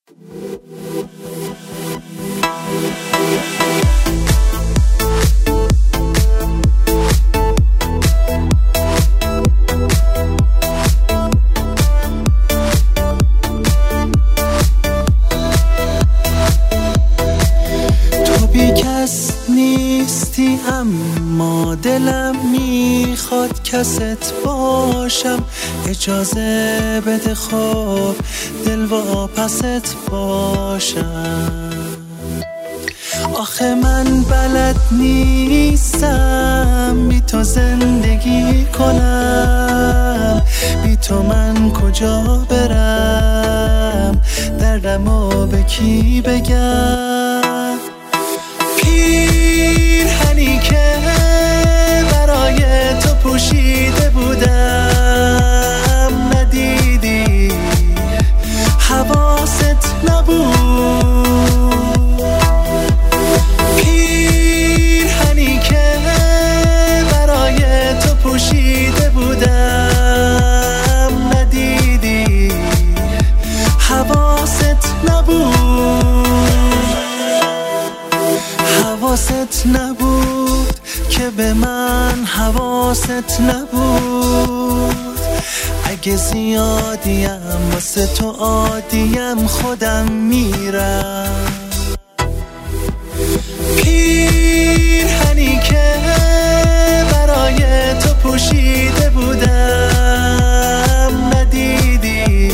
نیستی اما دلم میخواد کست باشم، اجازه بده خب دل واپست باشم. آخه من بلد نیستم بی تو زندگی کنم، بی تو من کجا برم، دردمو به کی بگم؟ پیرهنی که برای تو پوشیده بودم ندیدی، حواست نبود. پیرهنی که برای تو پوشیده بودم ندیدی، حواست نبود. حواست نبود که به من حواست نبود. اگه زیادیم واسه تو عادیم خودم میرم. پیرهنی که برای تو پوشیده بودم ندیدی،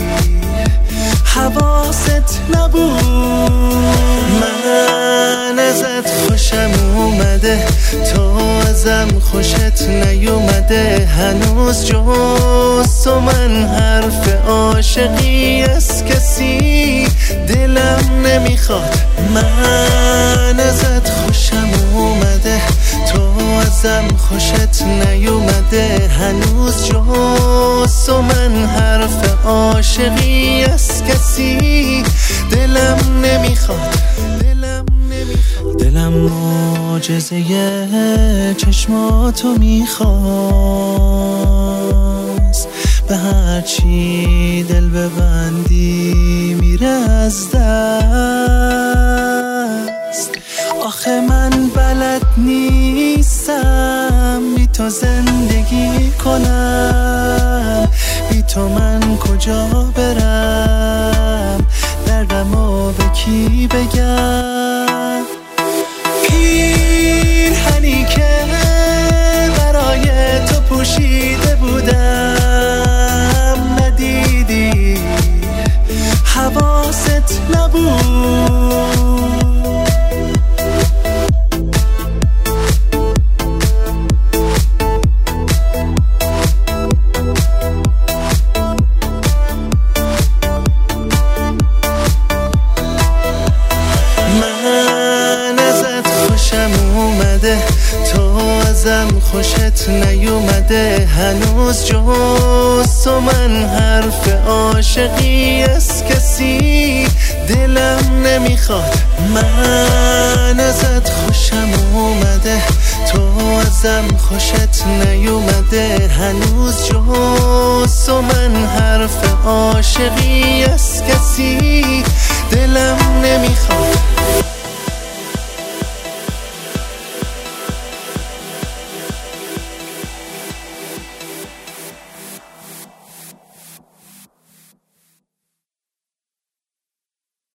حواست نبود. من ازت خوشم اومده، تو ازم خوشت نیومده، هنوز جز تو من حرف عاشقی از کسی دلم نمیخواد. من ازت خوشم اومده، تو ازم خوشت نیومده، هنوز جز تو من حرف عاشقی از کسی دلم نمیخواد. دلم معجزه چشماتو میخواست، به هرچی دل ببندی میره از دست. آخه من بلد نیستم بی تو زندگی کنم، بی تو من کجا برم، دردمو به کی بگم؟ پیرهنی که برای تو پوشیده بودم ندیدی، حواست نبود. تو ازم خوشت نیومده، هنوز جز تو من حرف عاشقی از کسی دلم نمیخواد. من ازت خوشم اومده، تو ازم خوشت نیومده، هنوز جز تو من حرف عاشقی از کسی